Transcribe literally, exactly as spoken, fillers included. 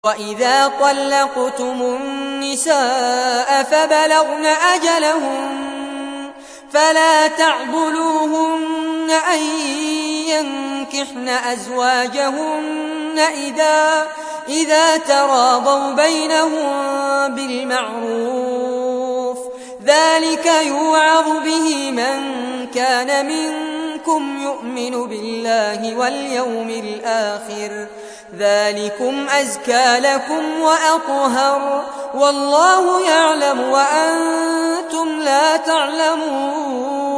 وَإِذَا طَلَّقْتُمُ النِّسَاءَ فَبَلَغْنَ أَجَلَهُنَّ فَلَا تَعْضُلُوهُنَّ أَن يَنكِحْنَ أَزْوَاجَهُنَّ إِذَا إِذَا تَرَاضَوْا بَيْنَهُم بِالْمَعْرُوفِ ۗ ذَلِكَ يُوعَظُ بِهِ مَن كَانَ مِنكُمْ يُؤْمِنُ بِاللَّهِ وَالْيَوْمِ الْآخِرِ ۗ ذَلِكُمْ أَزْكَىٰ لَكُمْ وَأَطْهَرُ ۗ وَاللَّهُ يَعْلَمُ وَأَنتُمْ لَا تَعْلَمُونَ